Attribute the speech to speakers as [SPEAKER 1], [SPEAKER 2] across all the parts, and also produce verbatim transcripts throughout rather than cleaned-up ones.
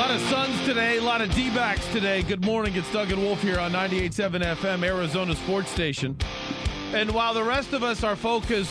[SPEAKER 1] lot of Suns today, a lot of D-backs today. Good morning, it's Doug and Wolf here on ninety-eight point seven F M, Arizona Sports Station. And while the rest of us are focused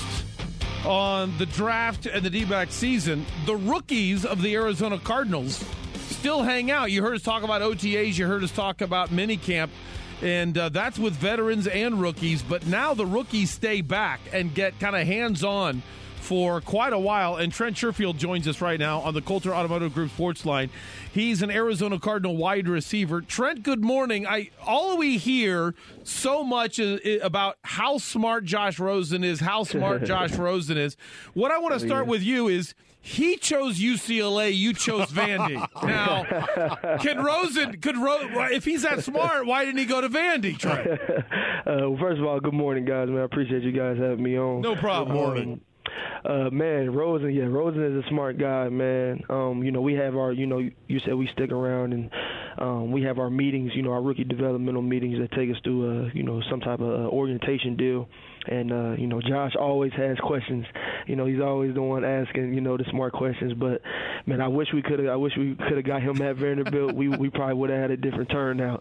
[SPEAKER 1] on the draft and the D-back season, the rookies of the Arizona Cardinals still hang out. You heard us talk about O T As, you heard us talk about minicamp, and uh, that's with veterans and rookies. But now the rookies stay back and get kind of hands-on for quite a while, and Trent Sherfield joins us right now on the Coulter Automotive Group Sports Line. He's an Arizona Cardinal wide receiver. Trent, good morning. I all we hear so much is, is about how smart Josh Rosen is, how smart Josh Rosen is. What I want to start with you is he chose U C L A, you chose Vandy. Now, can Rosen, could Ro, if he's that smart, why didn't he go to Vandy, Trent?
[SPEAKER 2] Uh, well, first of all, good morning, guys. Man, I appreciate you guys having me on.
[SPEAKER 1] No problem.
[SPEAKER 2] Good morning. Uh, man, Rosen, yeah, Rosen is a smart guy, man. Um, you know, we have our, you know, you said we stick around, and um, we have our meetings, you know, our rookie developmental meetings that take us through, uh, you know, some type of uh, orientation deal. And, uh, you know, Josh always has questions. You know, he's always the one asking, you know, the smart questions. But, man, I wish we could have I wish we could have got him at Vanderbilt. we we probably would have had a different turnout.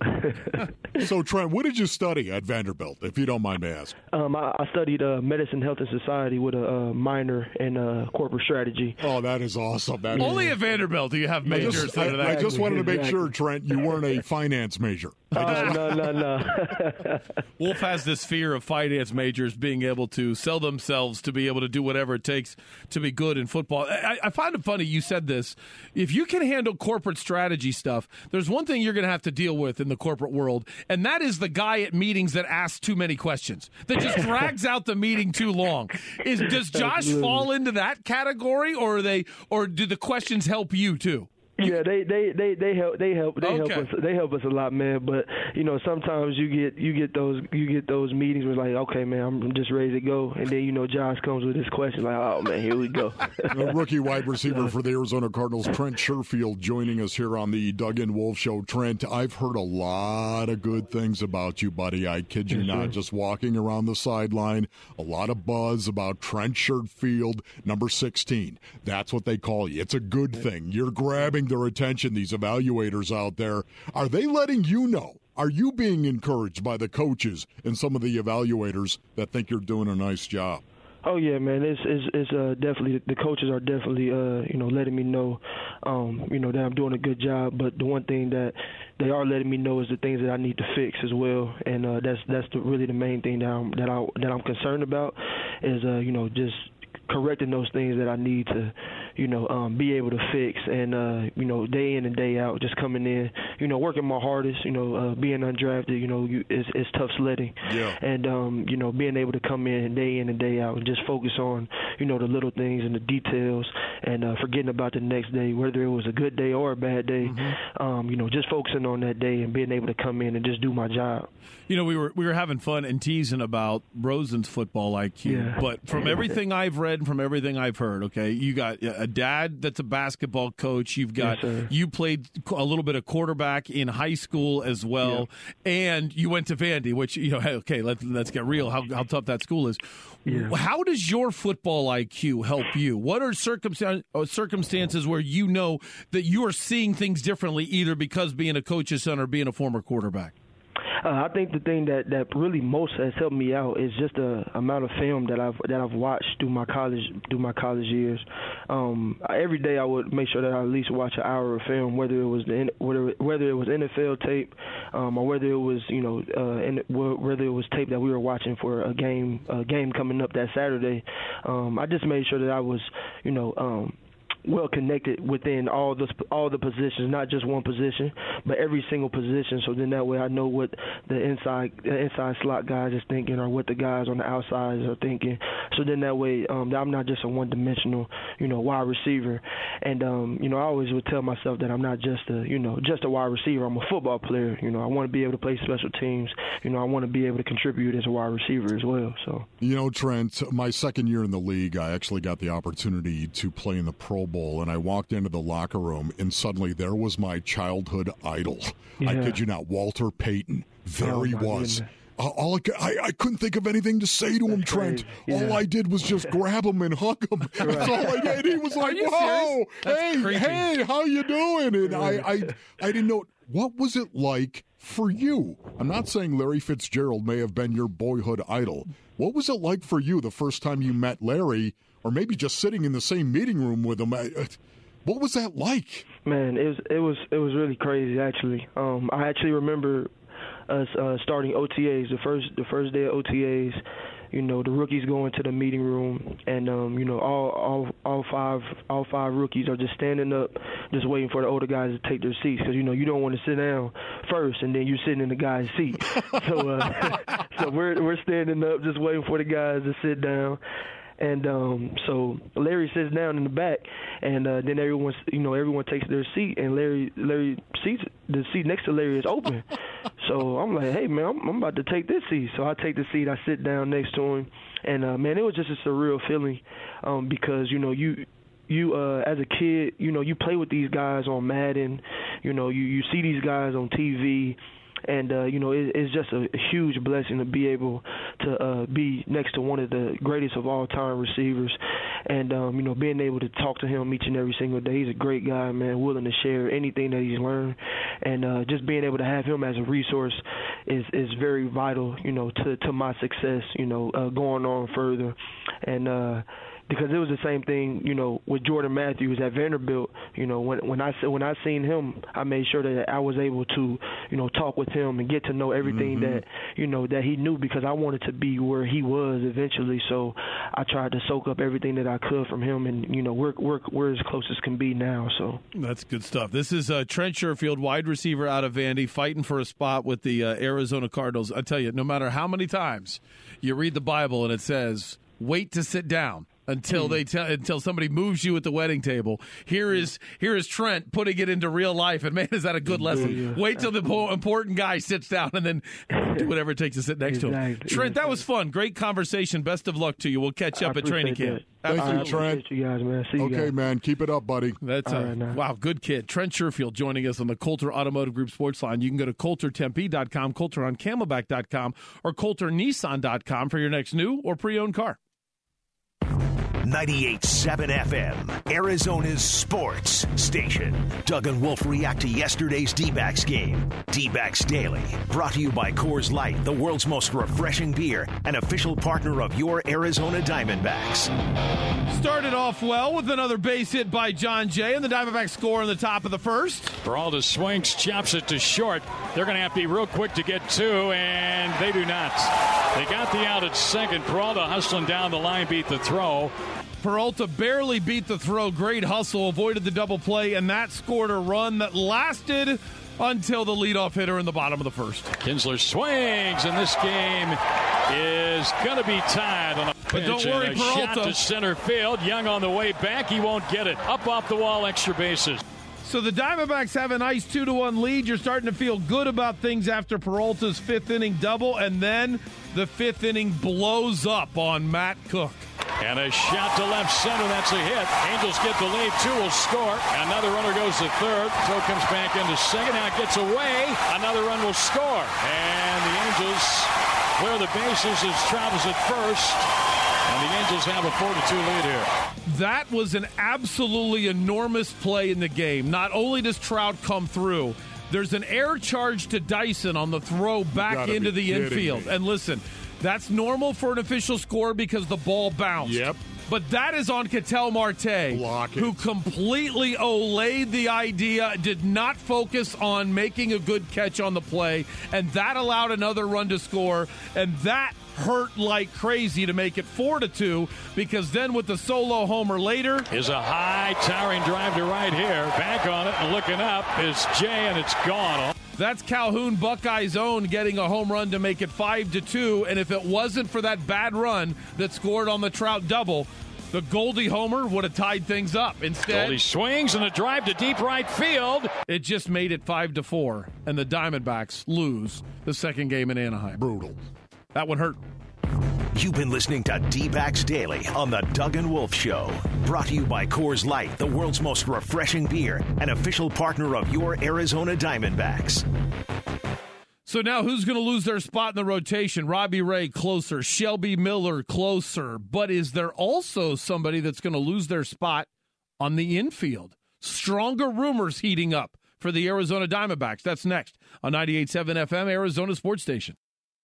[SPEAKER 3] So, Trent, what did you study at Vanderbilt, if you don't mind me asking?
[SPEAKER 2] Um, I, I studied uh, medicine, health, and society with a uh, minor in uh, corporate strategy.
[SPEAKER 3] Oh, that is awesome. That
[SPEAKER 1] Only
[SPEAKER 3] is...
[SPEAKER 1] at Vanderbilt do you have
[SPEAKER 3] I
[SPEAKER 1] majors
[SPEAKER 3] just,
[SPEAKER 1] under
[SPEAKER 3] I,
[SPEAKER 1] that.
[SPEAKER 3] I just wanted to make
[SPEAKER 2] Exactly.
[SPEAKER 3] sure, Trent, you weren't a finance major.
[SPEAKER 2] Oh, no, no, no.
[SPEAKER 1] Wolf has this fear of finance majors being able to sell themselves to be able to do whatever it takes to be good in football. I, I find it funny you said this. If you can handle corporate strategy stuff, there's one thing you're going to have to deal with in the corporate world, and that is the guy at meetings that asks too many questions, that just drags out the meeting too long. Is Does Josh
[SPEAKER 2] Absolutely.
[SPEAKER 1] fall into that category, or are they, or do the questions help you too?
[SPEAKER 2] Yeah, they, they, they, they help they help they
[SPEAKER 1] Okay.
[SPEAKER 2] help us they help us a lot, man. But you know, sometimes you get you get those you get those meetings where it's like, okay, man, I'm just ready to go, and then you know Josh comes with his question like, oh man, here we go.
[SPEAKER 3] The rookie wide receiver for the Arizona Cardinals, Trent Sherfield, joining us here on the Doug and Wolf Show. Trent, I've heard a lot of good things about you, buddy. I kid you not. Just walking around the sideline, a lot of buzz about Trent Sherfield, number sixteen. That's what they call you. It's a good thing. You're grabbing their attention, these evaluators out there. Are they letting you know? Are you being encouraged by the coaches and some of the evaluators that think you're doing a nice job?
[SPEAKER 2] Oh yeah, man. It's it's, it's uh, definitely the coaches are definitely uh, you know letting me know, um, you know that I'm doing a good job. But the one thing that they are letting me know is the things that I need to fix as well, and uh, that's that's the, really the main thing that I'm that I that I'm concerned about is uh, you know just correcting those things that I need to, you know, um, be able to fix, and uh, you know, day in and day out, just coming in, you know, working my hardest, you know, uh, being undrafted, you know, you, it's, it's tough sledding,
[SPEAKER 3] Yeah.
[SPEAKER 2] and um, you know, being able to come in day in and day out and just focus on, you know, the little things and the details, and uh, forgetting about the next day, whether it was a good day or a bad day,
[SPEAKER 1] Mm-hmm.
[SPEAKER 2] um, you know, just focusing on that day and being able to come in and just do my job.
[SPEAKER 1] You know, we were we were having fun and teasing about Rosen's football I Q,
[SPEAKER 2] Yeah.
[SPEAKER 1] but from everything I've read and from everything I've heard, okay, you got a dad that's a basketball coach. You've got
[SPEAKER 2] Yes, sir.
[SPEAKER 1] you played a little bit of quarterback in high school as well, and you went to Vandy, which you know, hey, okay, let's let's get real. How how tough that school is.
[SPEAKER 2] Yeah.
[SPEAKER 1] How does your football I Q help you? What are circumstan- uh, circumstances where you know that you are seeing things differently, either because being a coach's son or being a former quarterback?
[SPEAKER 2] Uh, I think the thing that, that really most has helped me out is just the amount of film that I've that I've watched through my college through my college years. Um, every day I would make sure that I at least watch an hour of film, whether it was the whether whether it was N F L tape, um, or whether it was you know uh, in, whether it was tape that we were watching for a game a game coming up that Saturday. Um, I just made sure that I was you know. Um, well connected within all the all the positions, not just one position, but every single position. So then that way I know what the inside the inside slot guys is thinking, or what the guys on the outside are thinking. So then that way um, I'm not just a one-dimensional, you know, wide receiver. And um, you know, I always would tell myself that I'm not just a you know just a wide receiver. I'm a football player. You know, I want to be able to play special teams. You know, I want to be able to contribute as a wide receiver as well. So
[SPEAKER 3] you know, Trent, my second year in the league, I actually got the opportunity to play in the Pro Bowl, and I walked into the locker room, and suddenly there was my childhood idol.
[SPEAKER 2] Yeah.
[SPEAKER 3] I kid you not, Walter Payton. There
[SPEAKER 2] Oh,
[SPEAKER 3] he
[SPEAKER 2] my
[SPEAKER 3] was.
[SPEAKER 2] goodness.
[SPEAKER 3] Uh, all I, I, I couldn't think of anything to say to him,
[SPEAKER 2] That's
[SPEAKER 3] Trent.
[SPEAKER 2] Yeah.
[SPEAKER 3] All I did was just grab him and hug him. That's all I did. He was like, "Whoa, hey,
[SPEAKER 1] creepy.
[SPEAKER 3] hey, how you doing?" And I, I, I didn't know. What was it like for you? I'm not saying Larry Fitzgerald may have been your boyhood idol. What was it like for you the first time you met Larry, or maybe just sitting in the same meeting room with him? What was that like?
[SPEAKER 2] Man, it was it was it was really crazy actually. Um, I actually remember us uh, starting O T As the first the first day of O T As. You know, the rookies go into the meeting room, and um, you know, all all all five all five rookies are just standing up, just waiting for the older guys to take their seats, because you know you don't want to sit down first, and then you're sitting in the guy's seat. so uh, so we're we're standing up, just waiting for the guys to sit down. And um, so Larry sits down in the back, and uh, then everyone, you know, everyone takes their seat, and Larry, Larry seats the seat next to Larry is open. So I'm like, hey man, I'm, I'm about to take this seat. So I take the seat, I sit down next to him, and uh, man, it was just a surreal feeling, um, because you know you. You, uh, as a kid, you know, you play with these guys on Madden, you know, you, you see these guys on T V, and, uh, you know, it, it's just a, a huge blessing to be able to uh, be next to one of the greatest of all-time receivers, and, um, you know, being able to talk to him each and every single day. He's a great guy, man, willing to share anything that he's learned, and uh, just being able to have him as a resource is, is very vital, you know, to, to my success, you know, uh, going on further, and, uh, because it was the same thing, you know, with Jordan Matthews at Vanderbilt. You know, when when I when I seen him, I made sure that I was able to, you know, talk with him and get to know everything mm-hmm. that, you know, that he knew, because I wanted to be where he was eventually. So I tried to soak up everything that I could from him, and you know, we're we're we're as close as can be now. So
[SPEAKER 1] that's good stuff. This is uh, Trent Sherfield, wide receiver out of Vandy, fighting for a spot with the uh, Arizona Cardinals. I tell you, no matter how many times you read the Bible and it says, "Wait to sit down until they tell until somebody moves you at the wedding table." Here is here is Trent putting it into real life, and man, is that a good lesson. Yeah, wait till the important guy sits down, and then do whatever it takes to sit next exactly. to him. Trent, that was fun. Great conversation. Best of luck to you. We'll catch up
[SPEAKER 2] I
[SPEAKER 1] at training camp.
[SPEAKER 3] Thank
[SPEAKER 2] I
[SPEAKER 3] you, Trent.
[SPEAKER 2] You guys, man. See you
[SPEAKER 3] okay,
[SPEAKER 2] guys.
[SPEAKER 3] man. Keep it up, buddy.
[SPEAKER 1] That's a, right, wow, good kid. Trent Sherfield joining us on the Coulter Automotive Group Sports Line. You can go to Coulter Tempe dot com, Coulter on Camelback dot com, or Coulter Nissan dot com for your next new or pre-owned car.
[SPEAKER 4] ninety-eight point seven F M, Arizona's sports station. Doug and Wolf react to yesterday's D-backs game. D-backs Daily, brought to you by Coors Light, the world's most refreshing beer, an official partner of your Arizona Diamondbacks.
[SPEAKER 1] Started off well with another base hit by John Jay, and the Diamondbacks score in the top of the first.
[SPEAKER 5] Peralta swings, chops it to short. They're going to have to be real quick to get two, and they do not. They got the out at second. Peralta hustling down the line, beat the throw.
[SPEAKER 1] Peralta barely beat the throw. Great hustle, avoided the double play, and that scored a run that lasted until the leadoff hitter in the bottom of the first.
[SPEAKER 5] Kinsler swings, and this game is going to be tied on a pitch.
[SPEAKER 1] But don't worry,
[SPEAKER 5] and a
[SPEAKER 1] Peralta.
[SPEAKER 5] shot to center field. Young on the way back. He won't get it. Up off the wall, extra bases.
[SPEAKER 1] So the Diamondbacks have a nice two to one lead. You're starting to feel good about things after Peralta's fifth inning double, and then the fifth inning blows up on Matt Cook.
[SPEAKER 5] And a shot to left center. That's a hit. Angels get the lead. Two will score. Another runner goes to third. Throw comes back into second. Now it gets away. Another run will score. And the Angels clear the bases as Trout is at first. And the Angels have a four to two lead here.
[SPEAKER 1] That was an absolutely enormous play in the game. Not only does Trout come through, there's an air charge to Dyson on the throw back into the infield. Me. And listen, that's normal for an official score because the ball bounced.
[SPEAKER 3] Yep.
[SPEAKER 1] But that is on Ketel Marte, who completely olayed the idea, did not focus on making a good catch on the play, and that allowed another run to score, and that hurt like crazy to make it four to two, because then with the solo homer later
[SPEAKER 5] is a high towering drive to right here. Back on it and looking up is Jay, and it's gone.
[SPEAKER 1] That's Calhoun, Buckeyes' own, getting a home run to make it five to two. And if it wasn't for that bad run that scored on the Trout double, the Goldie homer would have tied things up. Instead,
[SPEAKER 5] Goldie swings and a drive to deep right field.
[SPEAKER 1] It just made it five to four, and the Diamondbacks lose the second game in Anaheim.
[SPEAKER 3] Brutal.
[SPEAKER 1] That one hurt.
[SPEAKER 4] You've been listening to D-backs Daily on the Doug and Wolf Show. Brought to you by Coors Light, the world's most refreshing beer, an official partner of your Arizona Diamondbacks.
[SPEAKER 1] So now who's going to lose their spot in the rotation? Robbie Ray closer, Shelby Miller closer. But is there also somebody that's going to lose their spot on the infield? Stronger rumors heating up for the Arizona Diamondbacks. That's next on ninety-eight point seven F M, Arizona Sports Station.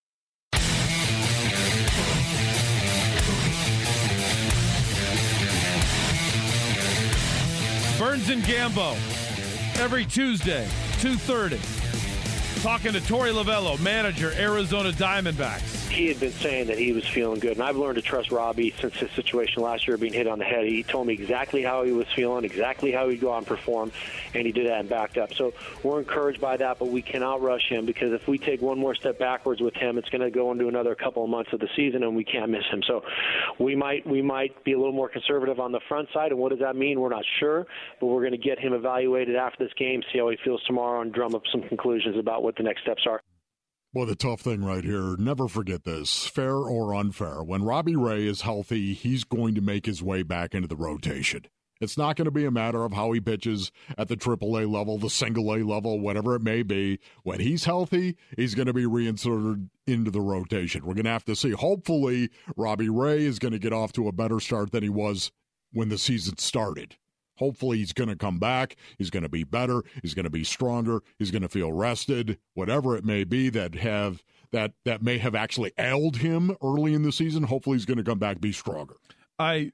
[SPEAKER 1] Burns and Gambo every Tuesday, two thirty. Talking to Torey Lovullo, manager, Arizona Diamondbacks.
[SPEAKER 6] He had been saying that he was feeling good, and I've learned to trust Robbie since his situation last year being hit on the head. He told me exactly how he was feeling, exactly how he'd go out and perform, and he did that and backed up. So we're encouraged by that, but we cannot rush him because if we take one more step backwards with him, it's going to go into another couple of months of the season, and we can't miss him. So we might we might be a little more conservative on the front side, and what does that mean? We're not sure, but we're going to get him evaluated after this game, see how he feels tomorrow, and drum up some conclusions about what the next steps are.
[SPEAKER 3] Well, the tough thing right here, never forget this, fair or unfair. When Robbie Ray is healthy, he's going to make his way back into the rotation. It's not going to be a matter of how he pitches at the triple A level, the single A level, whatever it may be. When he's healthy, he's going to be reinserted into the rotation. We're going to have to see. Hopefully, Robbie Ray is going to get off to a better start than he was when the season started. Hopefully he's going to come back. He's going to be better. He's going to be stronger. He's going to feel rested. Whatever it may be that have that that may have actually ailed him early in the season. Hopefully he's going to come back, be stronger.
[SPEAKER 1] I.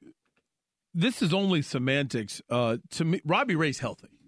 [SPEAKER 1] This is only semantics. Uh, to me, Robbie Ray's healthy.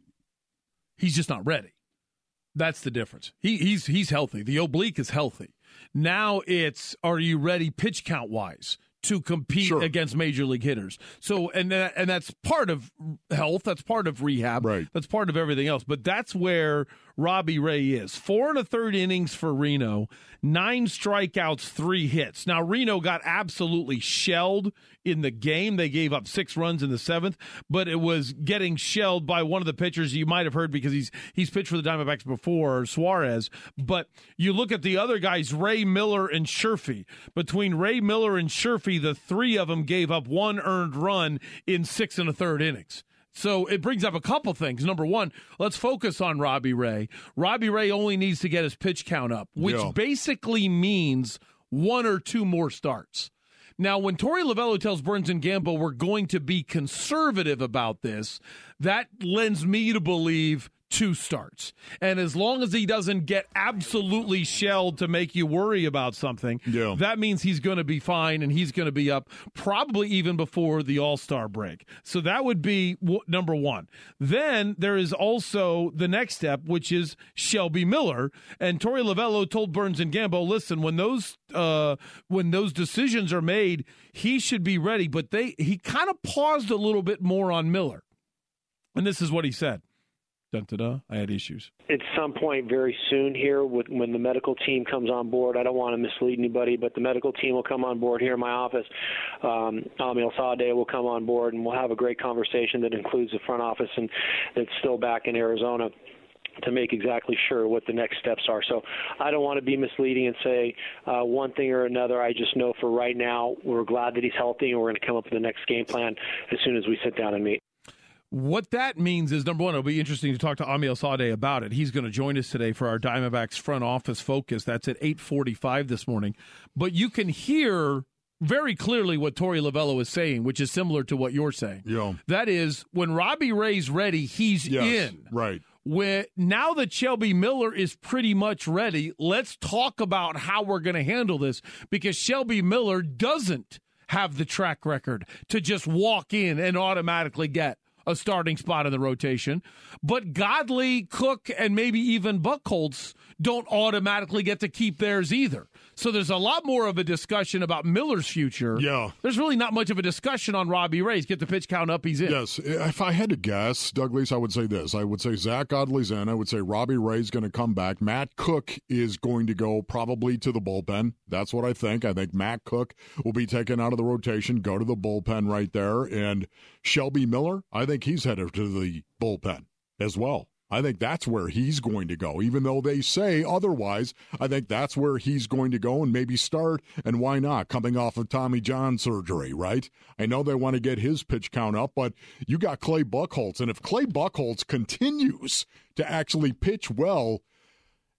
[SPEAKER 1] He's just not ready. That's the difference. He, he's he's healthy. The oblique is healthy. Now it's, are you ready pitch count wise to compete sure. against major league hitters? So, and that, and that's part of health. That's part of rehab.
[SPEAKER 3] Right.
[SPEAKER 1] That's part of everything else. But that's where Robbie Ray is. Four and a third innings for Reno, nine strikeouts, three hits. Now, Reno got absolutely shelled in the game. They gave up six runs in the seventh, but it was getting shelled by one of the pitchers you might have heard because he's he's pitched for the Diamondbacks before, Suarez. But you look at the other guys, Ray Miller and Sherfy. Between Ray Miller and Sherfy, the three of them gave up one earned run in six and a third innings. So it brings up a couple things. Number one, let's focus on Robbie Ray. Robbie Ray only needs to get his pitch count up, which yeah. basically means one or two more starts. Now, when Torey Lovullo tells Burns and Gambo we're going to be conservative about this, that lends me to believe two starts. And as long as he doesn't get absolutely shelled to make you worry about something,
[SPEAKER 3] yeah.
[SPEAKER 1] that means he's going to be fine and he's going to be up probably even before the All-Star break. So that would be w- number one. Then there is also the next step, which is Shelby Miller. And Torey Lovullo told Burns and Gambo, listen, when those uh, when those decisions are made, he should be ready. But they he kind of paused a little bit more on Miller. And this is what he said. Dun-da-da, I had issues.
[SPEAKER 6] At some point very soon here, with, when the medical team comes on board, I don't want to mislead anybody, but the medical team will come on board here in my office. Um, Amiel Sadeh will come on board, and we'll have a great conversation that includes the front office and that's still back in Arizona to make exactly sure what the next steps are. So I don't want to be misleading and say uh, one thing or another. I just know for right now, we're glad that he's healthy, and we're going to come up with the next game plan as soon as we sit down and meet.
[SPEAKER 1] What that means is, number one, it'll be interesting to talk to Amiel Sadeh about it. He's going to join us today for our Diamondbacks front office focus. That's at eight forty-five this morning. But you can hear very clearly what Torey Lovullo is saying, which is similar to what you're saying.
[SPEAKER 3] Yeah.
[SPEAKER 1] That is, when Robbie Ray's ready, he's
[SPEAKER 3] yes,
[SPEAKER 1] in.
[SPEAKER 3] Right.
[SPEAKER 1] When, now that Shelby Miller is pretty much ready, let's talk about how we're going to handle this, because Shelby Miller doesn't have the track record to just walk in and automatically get a starting spot in the rotation. But Godley, Cook, and maybe even Buchholz don't automatically get to keep theirs either. So there's a lot more of a discussion about Miller's future.
[SPEAKER 3] Yeah.
[SPEAKER 1] There's really not much of a discussion on Robbie Ray's. Get the pitch count up, he's in.
[SPEAKER 3] Yes. If I had to guess, Douglas, I would say this. I would say Zach Godley's in. I would say Robbie Ray's going to come back. Matt Cook is going to go probably to the bullpen. That's what I think. I think Matt Cook will be taken out of the rotation, go to the bullpen right there. And Shelby Miller, I think he's headed to the bullpen as well. I think that's where he's going to go. Even though they say otherwise, I think that's where he's going to go and maybe start. And why not? Coming off of Tommy John surgery, right? I know they want to get his pitch count up, but you got Clay Buchholz. And if Clay Buchholz continues to actually pitch well,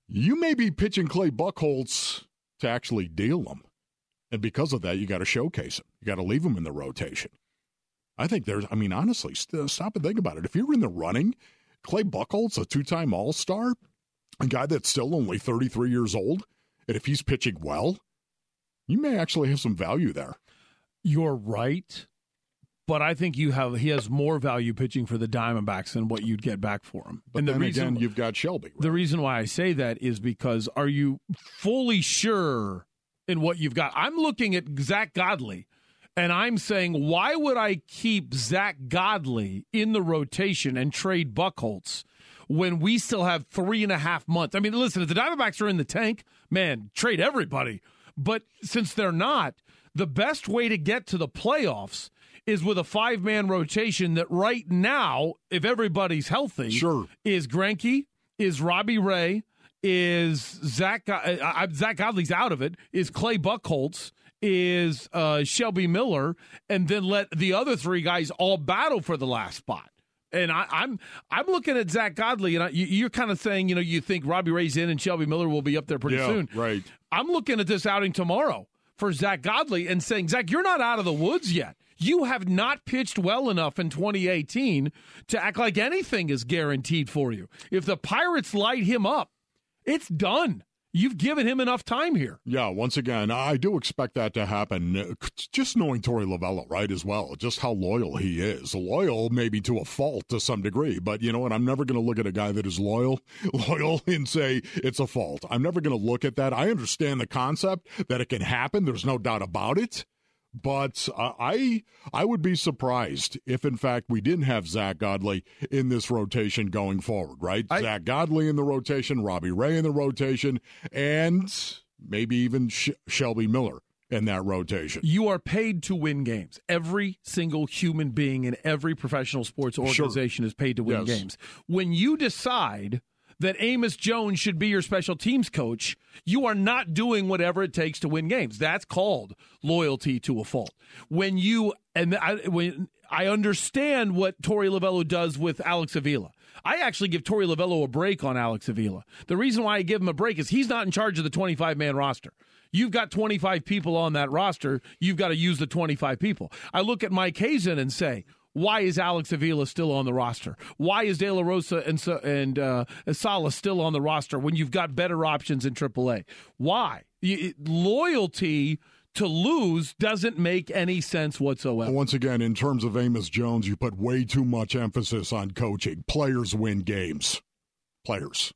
[SPEAKER 3] you may be pitching Clay Buchholz to actually deal him. And because of that, you got to showcase him. You got to leave him in the rotation. I think there's, I mean, honestly, st- stop and think about it. If you're in the running, Clay Buchholz, a two-time All-Star, a guy that's still only thirty-three years old, and if he's pitching well, you may actually have some value there.
[SPEAKER 1] You're right, but I think you have he has more value pitching for the Diamondbacks than what you'd get back for him.
[SPEAKER 3] But
[SPEAKER 1] and the
[SPEAKER 3] then
[SPEAKER 1] reason,
[SPEAKER 3] again, you've got Shelby. Right?
[SPEAKER 1] The reason why I say that is because are you fully sure in what you've got? I'm looking at Zach Godley, and I'm saying, why would I keep Zach Godley in the rotation and trade Buchholz when we still have three and a half months? I mean, listen, if the Diamondbacks are in the tank, man, trade everybody. But since they're not, the best way to get to the playoffs is with a five-man rotation that right now, if everybody's healthy,
[SPEAKER 3] sure.
[SPEAKER 1] is Greinke, is Robbie Ray, is Zach, uh, Zach Godley's out of it, is Clay Buchholz, is uh, Shelby Miller, and then let the other three guys all battle for the last spot. And I, I'm I'm looking at Zach Godley, and I, you, you're kind of saying, you know, you think Robbie Ray's in and Shelby Miller will be up there pretty
[SPEAKER 3] yeah,
[SPEAKER 1] soon.
[SPEAKER 3] Right.
[SPEAKER 1] I'm looking at this outing tomorrow for Zach Godley and saying, Zach, you're not out of the woods yet. You have not pitched well enough in twenty eighteen to act like anything is guaranteed for you. If the Pirates light him up, it's done. You've given him enough time here.
[SPEAKER 3] Yeah, once again, I do expect that to happen. Just knowing Torey Lovullo, right, as well, just how loyal he is. Loyal maybe to a fault to some degree, but you know what? I'm never going to look at a guy that is loyal, loyal and say it's a fault. I'm never going to look at that. I understand the concept that it can happen. There's no doubt about it. But uh, I I would be surprised if, in fact, we didn't have Zach Godley in this rotation going forward, right? I, Zach Godley in the rotation, Robbie Ray in the rotation, and maybe even Sh- Shelby Miller in that rotation.
[SPEAKER 1] You are paid to win games. Every single human being in every professional sports organization sure. is paid to win yes. games. When you decide that Amos Jones should be your special teams coach, you are not doing whatever it takes to win games. That's called loyalty to a fault. When you and I, when I understand what Torey Lovullo does with Alex Avila. I actually give Torey Lovullo a break on Alex Avila. The reason why I give him a break is he's not in charge of the twenty-five man roster. You've got twenty-five people on that roster. You've got to use the twenty-five people. I look at Mike Hazen and say, why is Alex Avila still on the roster? Why is De La Rosa and, and uh, Sala still on the roster when you've got better options in triple A? Why? You, loyalty to lose doesn't make any sense whatsoever.
[SPEAKER 3] Once again, in terms of Amos Jones, you put way too much emphasis on coaching. Players win games. Players,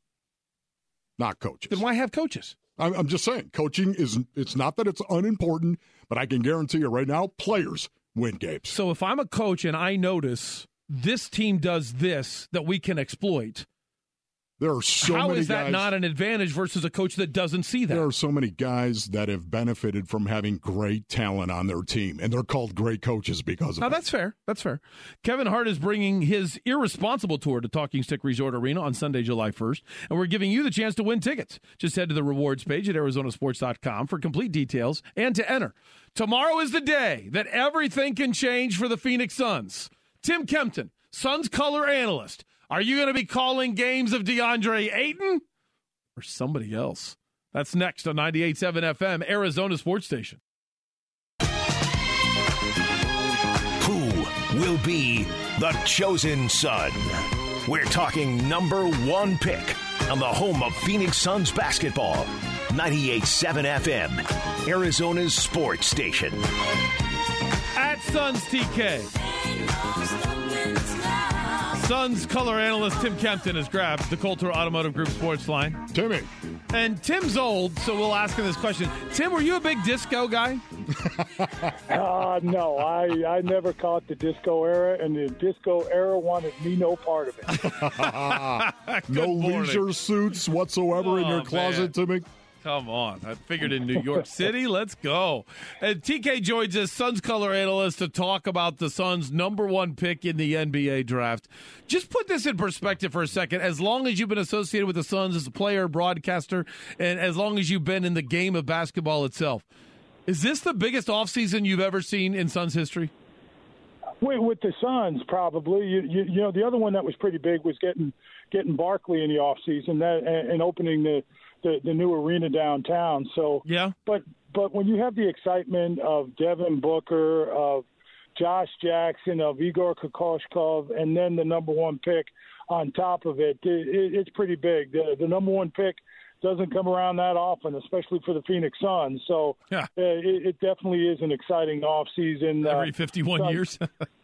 [SPEAKER 3] not coaches.
[SPEAKER 1] Then why have coaches?
[SPEAKER 3] I'm, I'm just saying, coaching is, it's not that it's unimportant, but I can guarantee you right now, players win games.
[SPEAKER 1] So if I'm a coach and I notice this team does this that we can exploit,
[SPEAKER 3] there are so
[SPEAKER 1] how
[SPEAKER 3] many
[SPEAKER 1] is that
[SPEAKER 3] guys,
[SPEAKER 1] not an advantage versus a coach that doesn't see that?
[SPEAKER 3] There are so many guys that have benefited from having great talent on their team, and they're called great coaches because of
[SPEAKER 1] now,
[SPEAKER 3] it.
[SPEAKER 1] That's fair. That's fair. Kevin Hart is bringing his Irresponsible Tour to Talking Stick Resort Arena on Sunday, July first, and we're giving you the chance to win tickets. Just head to the rewards page at Arizona Sports dot com for complete details and to enter. Tomorrow is the day that everything can change for the Phoenix Suns. Tim Kempton, Suns color analyst. Are you going to be calling games of DeAndre Ayton or somebody else? That's next on ninety-eight point seven F M, Arizona Sports Station.
[SPEAKER 4] Who will be the chosen son? We're talking number one pick on the home of Phoenix Suns basketball. ninety-eight point seven F M, Arizona's sports station.
[SPEAKER 1] At Suns T K. Suns color analyst Tim Kempton has grabbed the Coulter Automotive Group sports line.
[SPEAKER 3] Timmy.
[SPEAKER 1] And Tim's old, so we'll ask him this question. Tim, were you a big disco guy?
[SPEAKER 7] uh, no, I, I never caught the disco era, and the disco era wanted me no part of it.
[SPEAKER 3] No
[SPEAKER 1] morning.
[SPEAKER 3] leisure suits whatsoever oh, in your closet,
[SPEAKER 1] man.
[SPEAKER 3] Timmy?
[SPEAKER 1] Come on. I figured in New York City. Let's go. And T K joins us, Suns color analyst, to talk about the Suns' number one pick in the N B A draft. Just put this in perspective for a second. As long as you've been associated with the Suns as a player, broadcaster, and as long as you've been in the game of basketball itself, is this the biggest offseason you've ever seen in Suns history?
[SPEAKER 7] With, with the Suns, probably. You, you, you know, the other one that was pretty big was getting getting Barkley in the offseason that, and, and opening the, the, the new arena downtown. So,
[SPEAKER 1] yeah.
[SPEAKER 7] But but when you have the excitement of Devin Booker, of Josh Jackson, of Igor Kokoshkov, and then the number one pick on top of it, it, it it's pretty big. The, the number one pick doesn't come around that often, especially for the Phoenix Suns. So
[SPEAKER 1] yeah.
[SPEAKER 7] uh, it, it definitely is an exciting offseason.
[SPEAKER 1] Every
[SPEAKER 7] uh,
[SPEAKER 1] fifty-one
[SPEAKER 7] Suns,
[SPEAKER 1] years.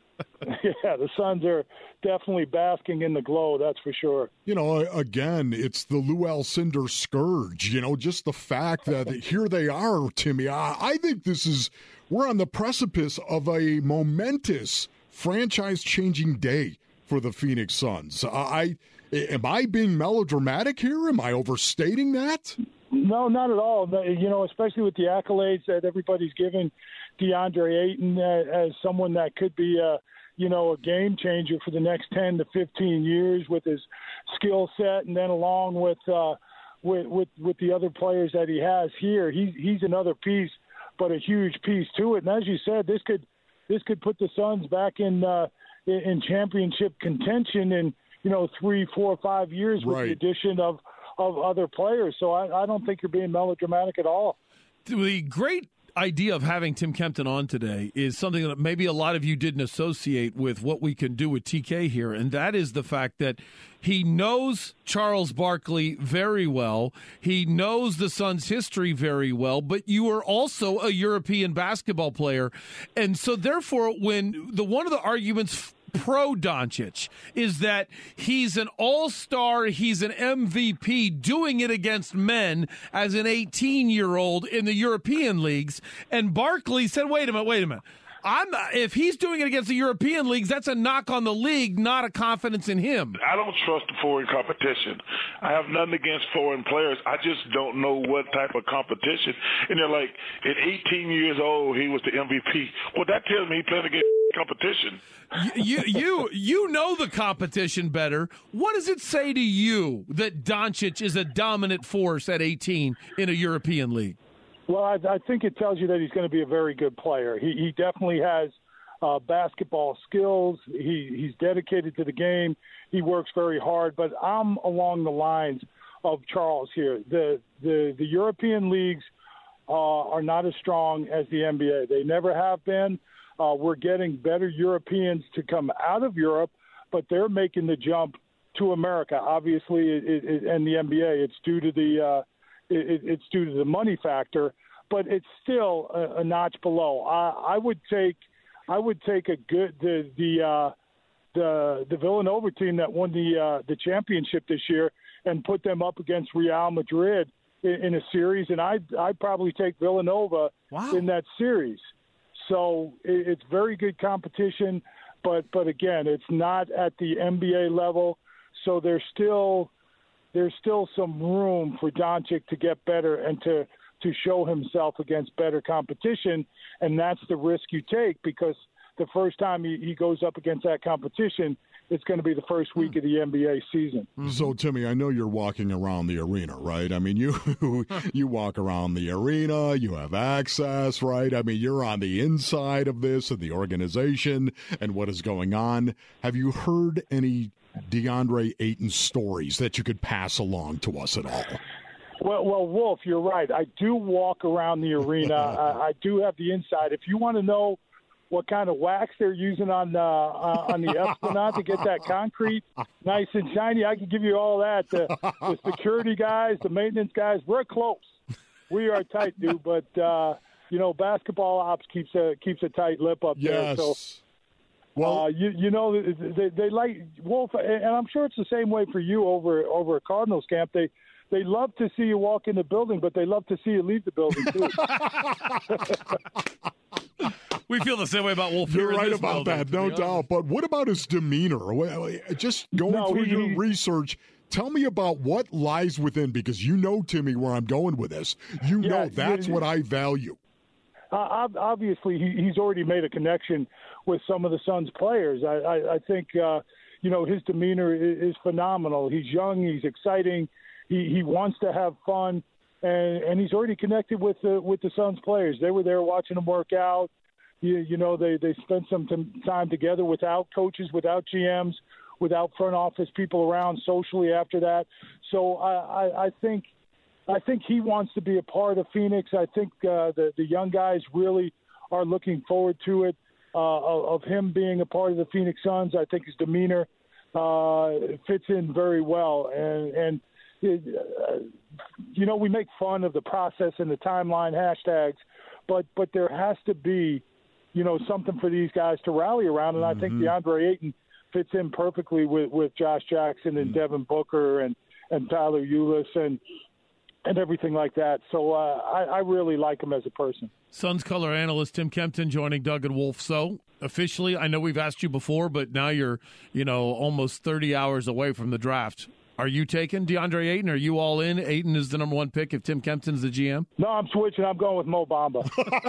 [SPEAKER 7] Yeah, the Suns are definitely basking in the glow, that's for sure.
[SPEAKER 3] You know, again, it's the Lou Alcindor scourge. You know, just the fact that here they are, Timmy. I, I think this is, we're on the precipice of a momentous franchise-changing day for the Phoenix Suns. I, am I being melodramatic here? Am I overstating that?
[SPEAKER 7] No, not at all. You know, especially with the accolades that everybody's given DeAndre Ayton as someone that could be a, you know, a game changer for the next ten to fifteen years with his skill set, and then along with uh, with, with with the other players that he has here, he's he's another piece, but a huge piece to it. And as you said, this could this could put the Suns back in uh, in championship contention in, you know, three, four, five years with
[SPEAKER 3] right.
[SPEAKER 7] the addition of. of other players. So I, I don't think you're being melodramatic at all.
[SPEAKER 1] The great idea of having Tim Kempton on today is something that maybe a lot of you didn't associate with what we can do with T K here, and that is the fact that he knows Charles Barkley very well. He knows the Suns' history very well, but you are also a European basketball player. And so therefore, when the one of the arguments pro Doncic is that he's an all-star, he's an M V P doing it against men as an eighteen-year-old in the European leagues. And Barkley said, wait a minute, wait a minute. I'm not, if he's doing it against the European leagues, that's a knock on the league, not a confidence in him.
[SPEAKER 8] I don't trust the foreign competition. I have nothing against foreign players. I just don't know what type of competition. And they're like, at eighteen years old, he was the M V P. Well, that tells me he playing against competition.
[SPEAKER 1] You, you you you know the competition better. What does it say to you that Doncic is a dominant force at eighteen in a European league?
[SPEAKER 7] Well, I, I think it tells you that he's going to be a very good player. He, he definitely has uh, basketball skills. He, he's dedicated to the game. He works very hard. But I'm along the lines of Charles here. The the, the European leagues uh, are not as strong as the N B A. They never have been. Uh, we're getting better Europeans to come out of Europe, but they're making the jump to America. Obviously, it, it, and the N B A, it's due to the uh, it, it's due to the money factor, but it's still a, a notch below. I, I would take I would take a good the the uh, the the Villanova team that won the uh, the championship this year and put them up against Real Madrid in, in a series, and I'd I'd probably take Villanova
[SPEAKER 1] wow.
[SPEAKER 7] in that series. So it, it's very good competition, but but again, it's not at the N B A level. So there's still there's still some room for Doncic to get better and to, to show himself against better competition, and that's the risk you take because the first time he, he goes up against that competition, it's going to be the first week of the N B A season.
[SPEAKER 3] So, Timmy, I know you're walking around the arena, right? I mean, you you walk around the arena, you have access, right? I mean, you're on the inside of this and the organization and what is going on. Have you heard any DeAndre Ayton stories that you could pass along to us at all?
[SPEAKER 7] Well, well, Wolf, you're right. I do walk around the arena. I, I do have the inside. If you want to know what kind of wax they're using on uh, uh, on the Esplanade to get that concrete nice and shiny, I can give you all that. The, the security guys, the maintenance guys, we're close. We are tight, dude. But uh, you know, basketball ops keeps a keeps a tight lip up
[SPEAKER 3] yes.
[SPEAKER 7] there. So. Well, uh, you you know they, they like Wolf, and I'm sure it's the same way for you over over at Cardinals camp. They they love to see you walk in the building, but they love to see you leave the building too.
[SPEAKER 1] We feel the same way about Wolf.
[SPEAKER 3] You're right
[SPEAKER 1] building,
[SPEAKER 3] about that, no doubt. But what about his demeanor? Just going
[SPEAKER 7] no,
[SPEAKER 3] through
[SPEAKER 7] he,
[SPEAKER 3] your
[SPEAKER 7] he,
[SPEAKER 3] research, tell me about what lies within, because you know, Timmy, where I'm going with this. You
[SPEAKER 7] yeah,
[SPEAKER 3] know that's
[SPEAKER 7] yeah,
[SPEAKER 3] what I value.
[SPEAKER 7] Uh, obviously, he, he's already made a connection with some of the Suns players. I, I, I think, uh, you know, his demeanor is, is phenomenal. He's young. He's exciting. He, he wants to have fun. And, and he's already connected with the, with the Suns players. They were there watching him work out. You, you know, they, they spent some time together without coaches, without G Ms, without front office people around socially after that. So I, I, I think I think he wants to be a part of Phoenix. I think uh, the, the young guys really are looking forward to it, uh, of, of him being a part of the Phoenix Suns. I think his demeanor uh, fits in very well. And, and it, uh, you know, we make fun of the process and the timeline hashtags, but but there has to be, you know, something for these guys to rally around. And mm-hmm. I think DeAndre Ayton fits in perfectly with, with Josh Jackson and mm-hmm. Devin Booker and, and Tyler Ulis and and everything like that. So uh, I, I really like him as a person.
[SPEAKER 1] Suns color analyst Tim Kempton joining Doug and Wolf. So officially, I know we've asked you before, but now you're, you know, almost thirty hours away from the draft. Are you taking DeAndre Ayton? Are you all in? Ayton is the number one pick if Tim Kempton's the G M?
[SPEAKER 7] No, I'm switching. I'm going with Mo Bamba.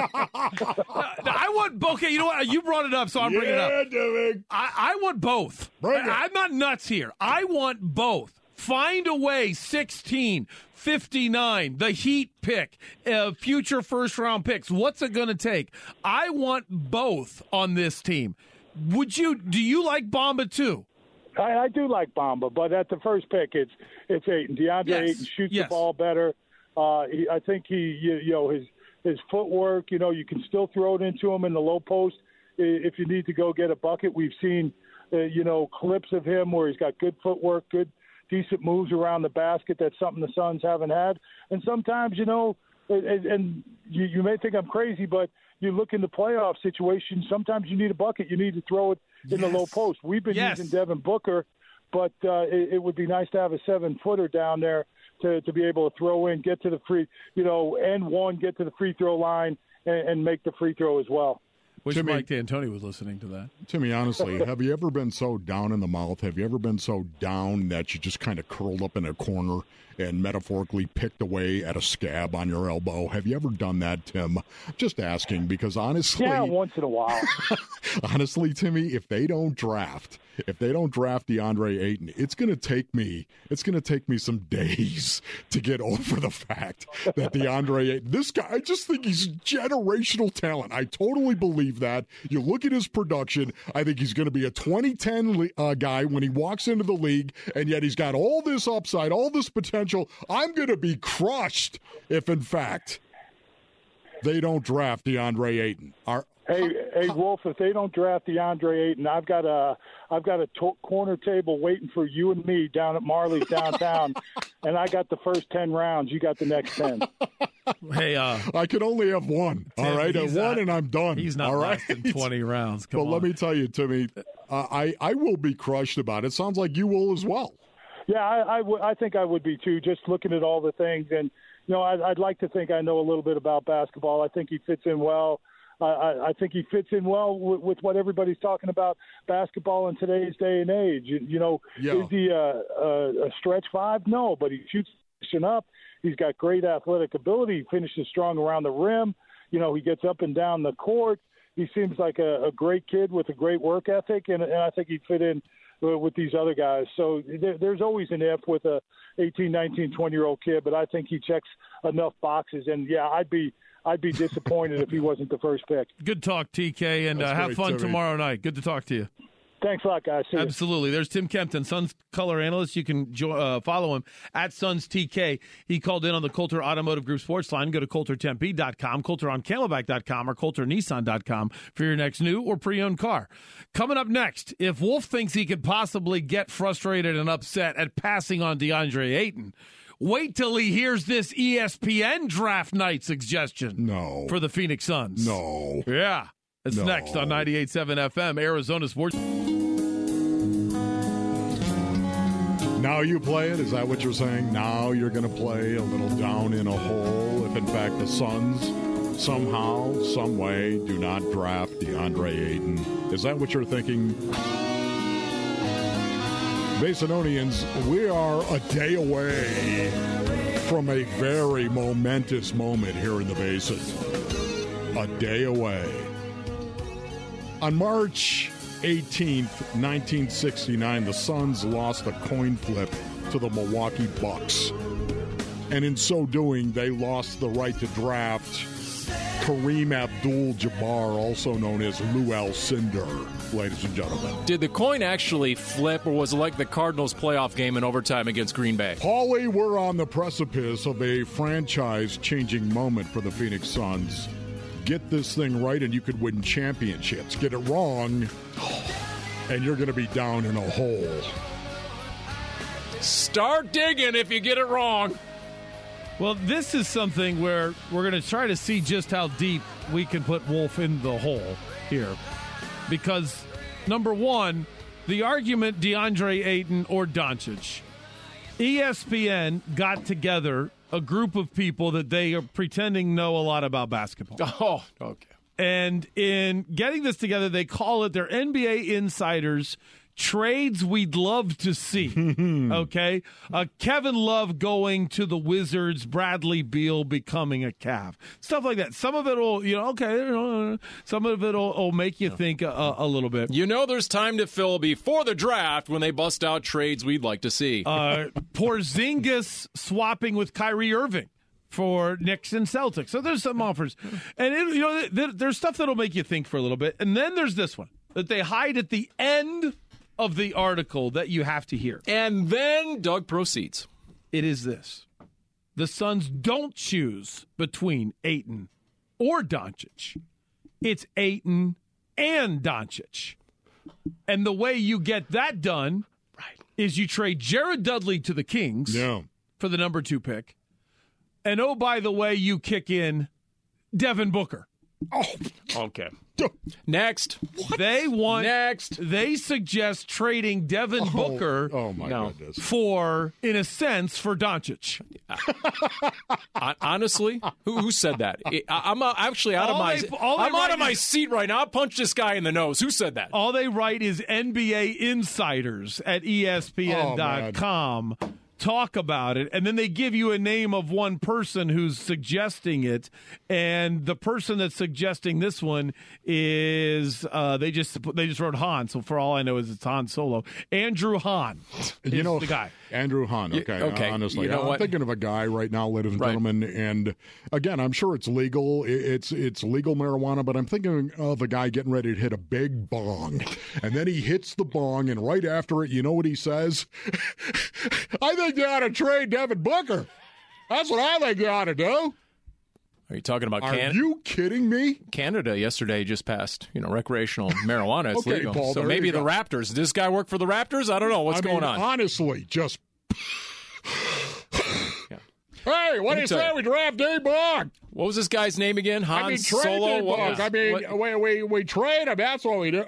[SPEAKER 1] I want – okay, you know what? You brought it up, so I'm
[SPEAKER 3] yeah,
[SPEAKER 1] bringing it up.
[SPEAKER 3] Doing.
[SPEAKER 1] I, I want both.
[SPEAKER 3] Bring it.
[SPEAKER 1] I'm not nuts here. I want both. Find a way, sixteen, fifty-nine, the Heat pick, uh, future first-round picks. What's it going to take? I want both on this team. Would you? Do you like Bamba too?
[SPEAKER 7] I, I do like Bamba, but at the first pick, it's it's Ayton. DeAndre
[SPEAKER 1] yes.
[SPEAKER 7] Ayton shoots
[SPEAKER 1] yes.
[SPEAKER 7] the ball better. Uh, he, I think he, you, you know, his his footwork. You know, you can still throw it into him in the low post if you need to go get a bucket. We've seen, uh, you know, clips of him where he's got good footwork, good, decent moves around the basket. That's something the Suns haven't had. And sometimes, you know, and, and you, you may think I'm crazy, but you look in the playoff situation, sometimes you need a bucket. You need to throw it in yes. the low post. We've been yes. using Devin Booker, but uh, it, it would be nice to have a seven-footer down there to, to be able to throw in, get to the free, you know, end one, get to the free throw line, and, and make the free throw as well.
[SPEAKER 1] Wish
[SPEAKER 3] Timmy,
[SPEAKER 1] Mike D'Antoni was listening to that.
[SPEAKER 3] Timmy, honestly, have you ever been so down in the mouth? Have you ever been so down that you just kind of curled up in a corner and metaphorically picked away at a scab on your elbow? Have you ever done that, Tim? Just asking, because honestly...
[SPEAKER 7] Yeah, once in a while.
[SPEAKER 3] Honestly, Timmy, if they don't draft, if they don't draft DeAndre Ayton, it's going to take me, it's going to take me some days to get over the fact that DeAndre Ayton, this guy, I just think he's generational talent. I totally believe that. You look at his production, I think he's going to be a twenty ten uh, guy when he walks into the league, and yet he's got all this upside, all this potential. I'm going to be crushed if, in fact, they don't draft DeAndre Ayton. Are,
[SPEAKER 7] Hey, hey, Wolf! If they don't draft DeAndre Ayton, I've got a, I've got a to- corner table waiting for you and me down at Marley's downtown, and I got the first ten rounds. You got the next ten.
[SPEAKER 1] Hey, uh,
[SPEAKER 3] I can only have one. Tim, all right, a one, not, and I'm done.
[SPEAKER 1] He's not
[SPEAKER 3] all right?
[SPEAKER 1] lasting twenty rounds. Come
[SPEAKER 3] but
[SPEAKER 1] on.
[SPEAKER 3] let me tell you, Timmy, uh, I I will be crushed about it. Sounds like you will as well.
[SPEAKER 7] Yeah, I, I, w- I think I would be too. Just looking at all the things, and you know, I'd, I'd like to think I know a little bit about basketball. I think he fits in well. I, I think he fits in well with, with what everybody's talking about basketball in today's day and age. You, you know, yeah. is he a, a, a stretch five? No, but he shoots up. He's got great athletic ability. He finishes strong around the rim. You know, he gets up and down the court. He seems like a, a great kid with a great work ethic, and, and I think he'd fit in with these other guys. So there, there's always an if with a eighteen, nineteen, twenty-year-old kid, but I think he checks enough boxes. And, yeah, I'd be – I'd be disappointed if he wasn't the first pick.
[SPEAKER 1] Good talk, T K, and uh, have
[SPEAKER 3] great,
[SPEAKER 1] fun
[SPEAKER 3] Timmy.
[SPEAKER 1] tomorrow night. Good to talk to you.
[SPEAKER 7] Thanks a lot, guys. See
[SPEAKER 1] Absolutely.
[SPEAKER 7] You.
[SPEAKER 1] There's Tim Kempton, Suns color analyst. You can jo- uh, follow him at Suns T K. He called in on the Coulter Automotive Group sports line. Go to Coulter Tempe dot com, Coulter on Camelback dot com, or Coulter Nissan dot com for your next new or pre-owned car. Coming up next, if Wolf thinks he could possibly get frustrated and upset at passing on DeAndre Ayton, wait till he hears this E S P N draft night suggestion.
[SPEAKER 3] No.
[SPEAKER 1] For the Phoenix Suns.
[SPEAKER 3] No.
[SPEAKER 1] Yeah. It's
[SPEAKER 3] no.
[SPEAKER 1] next on ninety-eight point seven F M, Arizona Sports.
[SPEAKER 3] Now you play it? Is that what you're saying? Now you're going to play a little down in a hole if, in fact, the Suns somehow, some way, do not draft DeAndre Ayton. Is that what you're thinking? Basinonians, we are a day away from a very momentous moment here in the Basin. A day away. On March eighteenth, nineteen sixty-nine, the Suns lost a coin flip to the Milwaukee Bucks. And in so doing, they lost the right to draft Kareem Abdul-Jabbar, also known as Lou Alcindor, ladies and gentlemen.
[SPEAKER 5] Did the coin actually flip, or was it like the Cardinals' playoff game in overtime against Green Bay?
[SPEAKER 3] Paulie, we're on the precipice of a franchise-changing moment for the Phoenix Suns. Get this thing right, and you could win championships. Get it wrong, and you're going to be down in a hole.
[SPEAKER 5] Start digging if you get it wrong.
[SPEAKER 1] Well, this is something where we're going to try to see just how deep we can put Wolf in the hole here. Because, number one, the argument DeAndre Ayton or Doncic. E S P N got together a group of people that they are pretending know a lot about basketball.
[SPEAKER 5] Oh, okay.
[SPEAKER 1] And in getting this together, they call it their N B A Insiders Trades We'd Love to See. Okay? Uh, Kevin Love going to the Wizards, Bradley Beal becoming a Cav. Stuff like that. Some of it will, you know, okay, you know, some of it will, will make you think a, a little bit.
[SPEAKER 5] You know there's time to fill before the draft when they bust out trades we'd like to see.
[SPEAKER 1] uh, Porzingis swapping with Kyrie Irving for Knicks and Celtics. So there's some offers. And, it, you know, there, there's stuff that'll make you think for a little bit. And then there's this one that they hide at the end of the article that you have to hear.
[SPEAKER 5] And then Doug proceeds.
[SPEAKER 1] It is this. The Suns don't choose between Ayton or Doncic. It's Ayton and Doncic. And the way you get that done right. is you trade Jared Dudley to the Kings
[SPEAKER 3] yeah.
[SPEAKER 1] for the number two pick. And oh, by the way, you kick in Devin Booker.
[SPEAKER 3] Oh,
[SPEAKER 5] okay. Next.
[SPEAKER 1] What? They want
[SPEAKER 5] Next.
[SPEAKER 1] They suggest trading Devin
[SPEAKER 3] oh,
[SPEAKER 1] Booker
[SPEAKER 3] oh my
[SPEAKER 5] no.
[SPEAKER 3] goodness.
[SPEAKER 1] for, in a sense, for Doncic.
[SPEAKER 5] Honestly, who, who said that? I, I'm actually out
[SPEAKER 1] all
[SPEAKER 5] of my
[SPEAKER 1] they,
[SPEAKER 5] I'm out of my
[SPEAKER 1] is,
[SPEAKER 5] seat right now. I'll punch this guy in the nose. Who said that?
[SPEAKER 1] All they write is N B A Insiders at E S P N dot com. Oh, talk about it, and then they give you a name of one person who's suggesting it, and the person that's suggesting this one is uh, they just they just wrote Han. So for all I know, is it's Han Solo. Andrew Han, is
[SPEAKER 3] you know
[SPEAKER 1] the guy.
[SPEAKER 3] Andrew Han. Okay,
[SPEAKER 5] yeah, okay.
[SPEAKER 3] Uh, honestly,
[SPEAKER 5] you know
[SPEAKER 3] I'm
[SPEAKER 5] what?
[SPEAKER 3] thinking of a guy right now, ladies and
[SPEAKER 5] right.
[SPEAKER 3] gentlemen. And again, I'm sure it's legal. It's it's legal marijuana, but I'm thinking of a guy getting ready to hit a big bong, and then he hits the bong, and right after it, you know what he says? I think you ought to trade Devin Booker. That's what I think you ought to do.
[SPEAKER 5] Are you talking about
[SPEAKER 3] Are
[SPEAKER 5] Canada?
[SPEAKER 3] you kidding me?
[SPEAKER 5] Canada yesterday just passed, you know, recrecreational marijuana. It's
[SPEAKER 3] okay,
[SPEAKER 5] legal.
[SPEAKER 3] Paul,
[SPEAKER 5] so maybe the
[SPEAKER 3] go.
[SPEAKER 5] Raptors. Does this guy work for the Raptors? I don't know. What's
[SPEAKER 3] I
[SPEAKER 5] going
[SPEAKER 3] mean,
[SPEAKER 5] on?
[SPEAKER 3] Honestly, just.
[SPEAKER 5] yeah.
[SPEAKER 3] Hey, what do you say you. we draft D-Bug?
[SPEAKER 5] What was this guy's name again? Han
[SPEAKER 3] I mean, trade
[SPEAKER 5] Solo?
[SPEAKER 3] D-Bug. I mean,
[SPEAKER 5] what?
[SPEAKER 3] we, we, we trade him. That's what we do.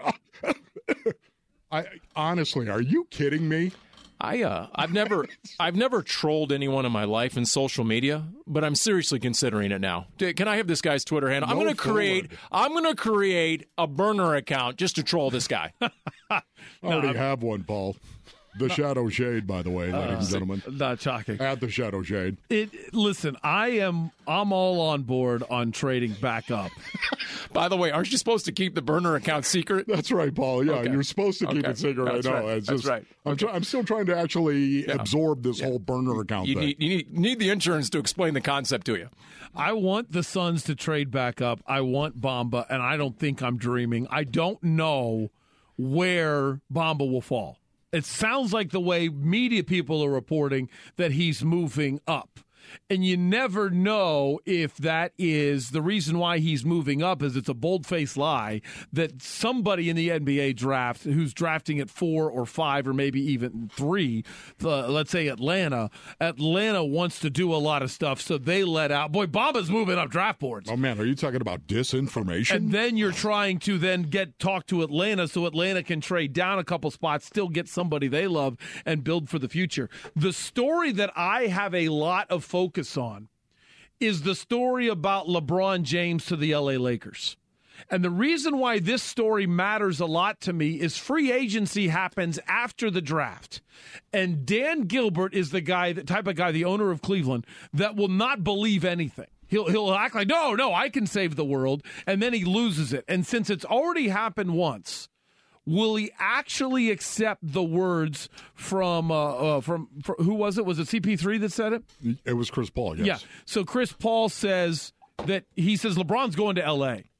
[SPEAKER 3] I honestly, are you kidding me?
[SPEAKER 5] I uh, I've never I've never trolled anyone in my life in social media, but I'm seriously considering it now. Can I have this guy's Twitter handle?
[SPEAKER 3] No
[SPEAKER 5] I'm going to create
[SPEAKER 3] forward.
[SPEAKER 5] I'm going to create a burner account just to troll this guy.
[SPEAKER 3] I already no, have one, Paul. The no. Shadow Shade, by the way, ladies uh, and gentlemen.
[SPEAKER 1] Not shocking.
[SPEAKER 3] At the Shadow Shade.
[SPEAKER 1] It, listen, I am I'm all on board on trading back up.
[SPEAKER 5] By the way, aren't you supposed to keep the burner account secret?
[SPEAKER 3] That's right, Paul. Yeah, okay. You're supposed to keep
[SPEAKER 5] okay.
[SPEAKER 3] it secret.
[SPEAKER 5] That's
[SPEAKER 3] I know.
[SPEAKER 5] Right.
[SPEAKER 3] It's
[SPEAKER 5] That's
[SPEAKER 3] just,
[SPEAKER 5] right.
[SPEAKER 3] I'm,
[SPEAKER 5] okay.
[SPEAKER 3] try, I'm still trying to actually
[SPEAKER 5] yeah.
[SPEAKER 3] absorb this
[SPEAKER 5] yeah.
[SPEAKER 3] whole burner account
[SPEAKER 5] you
[SPEAKER 3] thing.
[SPEAKER 5] Need, you need, need the insurance to explain the concept to you.
[SPEAKER 1] I want the Suns to trade back up. I want Bamba, and I don't think I'm dreaming. I don't know where Bamba will fall. It sounds like the way media people are reporting that he's moving up. And you never know if that is the reason why he's moving up is it's a bold-faced lie that somebody in the N B A draft who's drafting at four or five or maybe even three, uh, let's say Atlanta, Atlanta wants to do a lot of stuff, so they let out. Boy, Bamba's moving up draft boards.
[SPEAKER 3] Oh, man, are you talking about disinformation?
[SPEAKER 1] And then you're trying to then get talk to Atlanta so Atlanta can trade down a couple spots, still get somebody they love, and build for the future. The story that I have a lot of focus on is the story about LeBron James to the L A Lakers. And the reason why this story matters a lot to me is free agency happens after the draft. And Dan Gilbert is the guy, the type of guy, the owner of Cleveland, that will not believe anything. He'll he'll act like, no, no, I can save the world, and then he loses it. And since it's already happened once, will he actually accept the words from, uh, uh, from, from who was it? Was it C P three that said it?
[SPEAKER 3] It was Chris Paul, yes.
[SPEAKER 1] Yeah. So Chris Paul says, that he says LeBron's going to L A.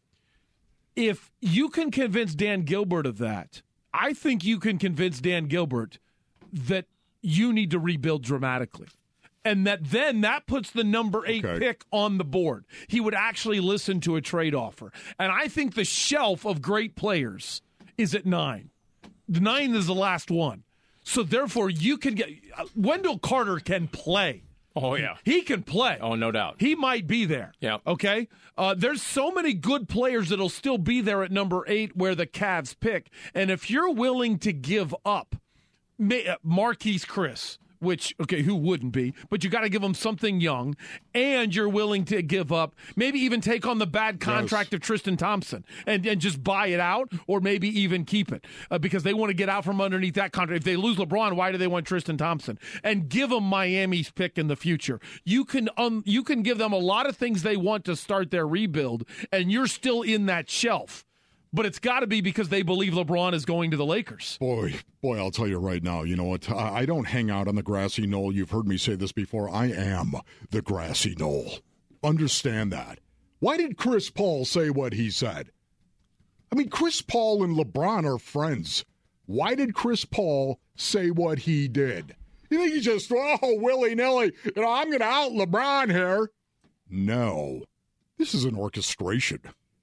[SPEAKER 1] If you can convince Dan Gilbert of that, I think you can convince Dan Gilbert that you need to rebuild dramatically. And that then that puts the number eight okay. pick on the board. He would actually listen to a trade offer. And I think the shelf of great players is at nine. The nine is the last one. So therefore, you can get uh, Wendell Carter can play.
[SPEAKER 9] Oh, yeah.
[SPEAKER 1] He can play.
[SPEAKER 9] Oh, no doubt.
[SPEAKER 1] He might be there.
[SPEAKER 9] Yeah.
[SPEAKER 1] Okay? Uh, there's so many good players that'll still be there at number eight where the Cavs pick. And if you're willing to give up uh, Marquise Chris, which, okay, who wouldn't be? But you got to give them something young, and you're willing to give up, maybe even take on the bad contract yes. of Tristan Thompson and, and just buy it out, or maybe even keep it uh, because they want to get out from underneath that contract. If they lose LeBron, why do they want Tristan Thompson? And give them Miami's pick in the future. You can um, you can give them a lot of things they want to start their rebuild, and you're still in that shelf. But it's got to be because they believe LeBron is going to the Lakers.
[SPEAKER 3] Boy, boy, I'll tell you right now, you know what? I don't hang out on the grassy knoll. You've heard me say this before. I am the grassy knoll. Understand that. Why did Chris Paul say what he said? I mean, Chris Paul and LeBron are friends. Why did Chris Paul say what he did? You think he just, oh, willy-nilly, you know, I'm going to out LeBron here? No. This is an orchestration.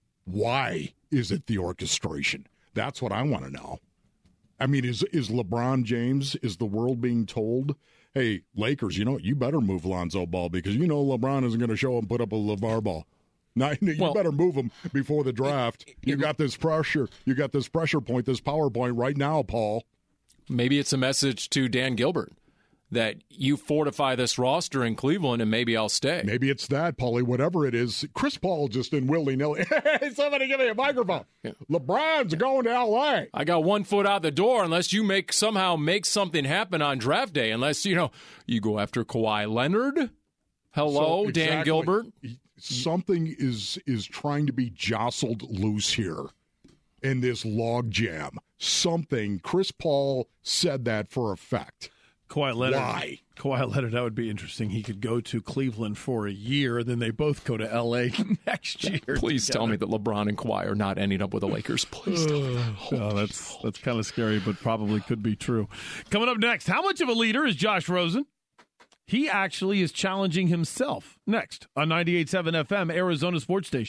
[SPEAKER 3] Why is it the orchestration? That's what I want to know. I mean, is is LeBron James, is the world being told, hey, Lakers, you know what, you better move Lonzo Ball because you know LeBron isn't going to show up and put up a LeVar Ball. Now, you well, better move him before the draft. You got this pressure. You got this pressure point, this power point right now, Paul.
[SPEAKER 9] Maybe it's a message to Dan Gilbert that you fortify this roster in Cleveland and maybe I'll stay.
[SPEAKER 3] Maybe it's that, Paulie, whatever it is. Chris Paul just in willy-nilly. Hey, somebody give me a microphone. Yeah. LeBron's going to L A.
[SPEAKER 9] I got one foot out the door unless you make somehow make something happen on draft day. Unless, you know, you go after Kawhi Leonard. Hello, so, exactly. Dan Gilbert.
[SPEAKER 3] Something is is trying to be jostled loose here in this log jam. Something. Chris Paul said that for effect.
[SPEAKER 1] Kawhi Leonard.
[SPEAKER 3] Why?
[SPEAKER 1] Kawhi Leonard, that would be interesting. He could go to Cleveland for a year, and then they both go to L A next year.
[SPEAKER 9] Please together. Tell me that LeBron and Kawhi are not ending up with the Lakers. Please tell me.
[SPEAKER 1] Oh, that's that's kind of scary, but probably could be true. Coming up next, how much of a leader is Josh Rosen? He actually is challenging himself. Next on ninety-eight point seven F M, Arizona Sports Station.